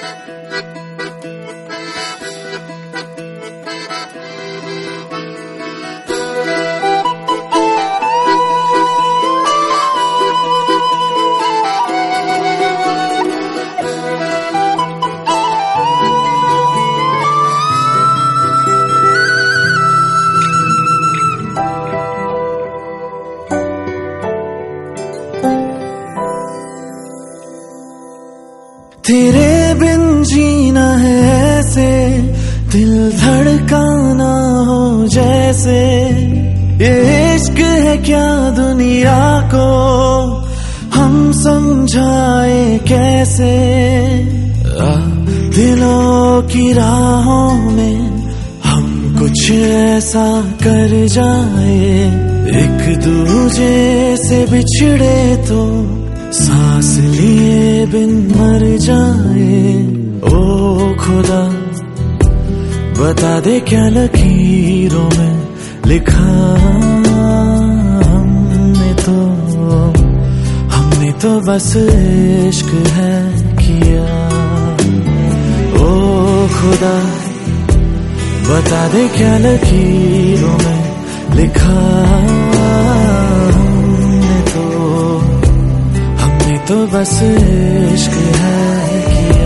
तेरे बिन जीना है ऐसे, दिल धड़काना हो जैसे। ये इश्क है क्या दुनिया को, हम समझाए कैसे। दिलों की राहों में हम कुछ ऐसा कर जाए, एक दूजे से बिछड़े तो सांस लिए बिन मर जाए। ओ खुदा बता दे क्या लकीरों में लिखा हमने तो बस इश्क है किया। ओ खुदा बता दे क्या लकीरों में लिखा तो बस इश्क है किया।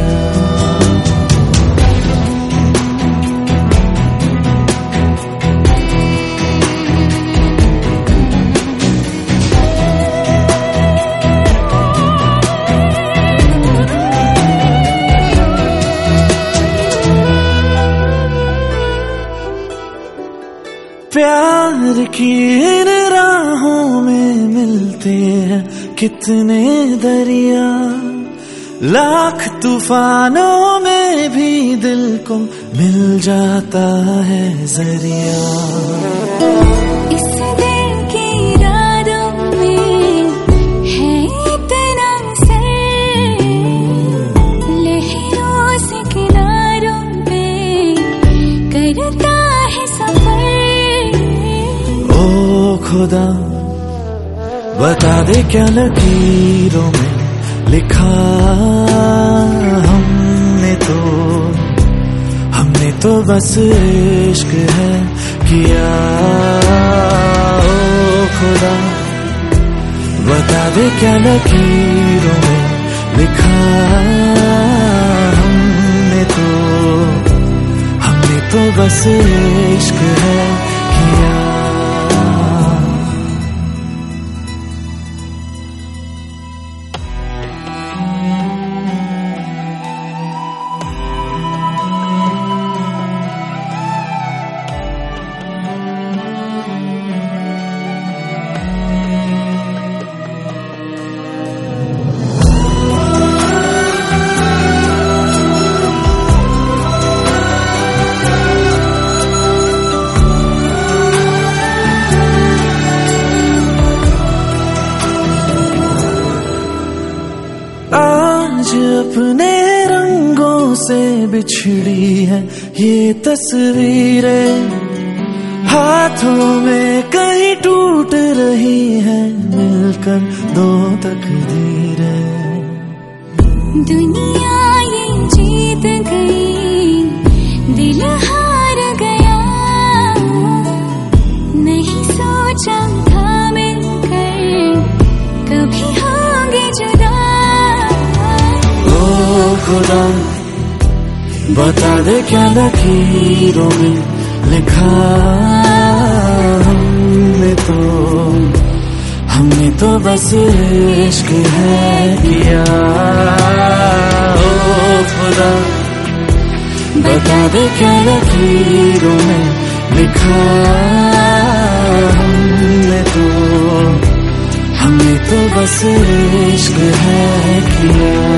प्यार की इन राहों में मिलते हैं कितने दरिया, लाख तूफानों में भी दिल को मिल जाता है जरिया। इस दिल की रातों में है इतना सर, लहरों से किनारों पे करता है सफर। ओ खुदा बता दे क्या लकीरों में लिखा हमने तो बस इश्क है किया। ओ खुदा बता दे क्या लकीरों में लिखा हमने तो बस इश्क है किया। आज अपने रंगों से बिछड़ी है ये तस्वीरें, हाथों में कहीं टूट रही है मिलकर दो तकदीरें। दुनिया ये जीत गई, दिल हार गया, नहीं सोचा था मिलकर कभी होंगे जुदा। खुदा बता दे क्या लकीरों में लिखा हमने तो बस इश्क है किया। ओ खुदा बता दे क्या लकीरों में लिखा हमने तो बस इश्क है किया।